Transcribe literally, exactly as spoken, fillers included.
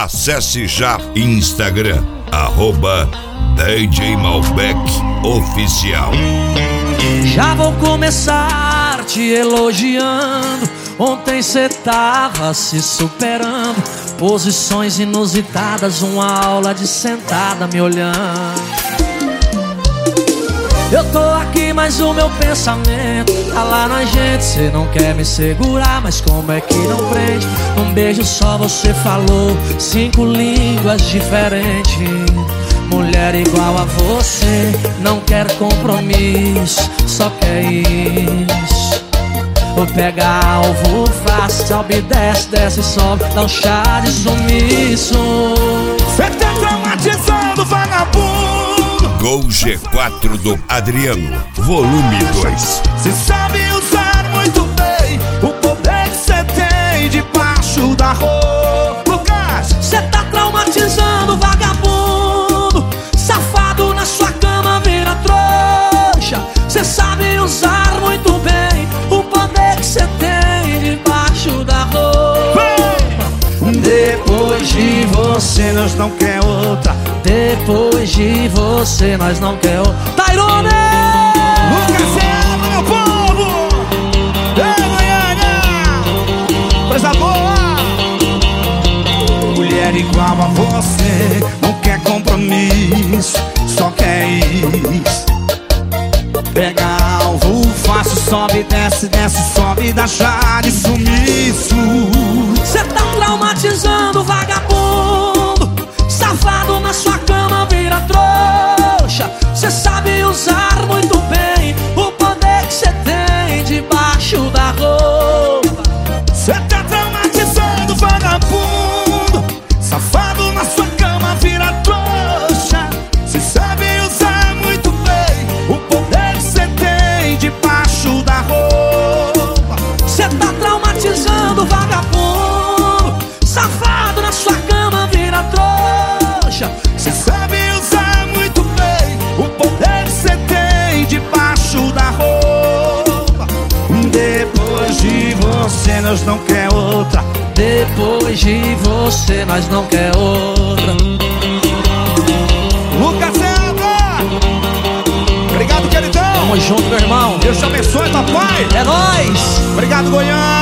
Acesse já Instagram, arroba D J Malbec Oficial. Já vou começar te elogiando. Ontem cê tava se superando, posições inusitadas, uma aula de sentada me olhando. Eu tô aqui, mas o meu pensamento tá lá na gente. Cê não quer me segurar, mas como é que não prende? Num beijo só você falou cinco línguas diferentes. Mulher igual a você não quer compromisso, só quer isso. Ou pega alvo fácil, sobe, desce, desce, sobe, dá um chá de sumiço. Cê tá traumatizando, vagabundo. Gol G quatro do Adriano, volume dois. Cê sabe usar muito bem o poder que cê tem debaixo da roupa. Lucas, cê tá traumatizando, vagabundo. Safado na sua cama vira trouxa. Cê sabe usar muito bem o poder que cê tem debaixo da roupa. Depois de você nós não quer outra. Depois de você nós não quer outra. Tairone! Lucas é meu povo! Ei, Goiânia! Coisa boa! Mulher igual a você não quer compromisso, só quer isso. Pega alvo fácil, sobe, desce, desce, sobe, dá chá de sumiço. Cê tá traumatizando, vagabundo. Safado na sua cama vira trouxa. Cê sabe usar muito bem o poder que cê tem debaixo da roupa. Cê tá traumatizando, vagabundo. Safado na sua cama vira trouxa. Cê sabe usar muito bem o poder que cê tem debaixo da roupa. Cê tá traumatizando, vagabundo. Safado na sua cama vira trouxa. Cê sabe usar muito bem o poder que cê tem debaixo da roupa. Depois de você nós não quer outra. Depois de você nós não quer outra. Lucas Eva! Obrigado, queridão! Tamo junto, meu irmão. Deus te abençoe, papai! É nóis! Obrigado, Goiânia!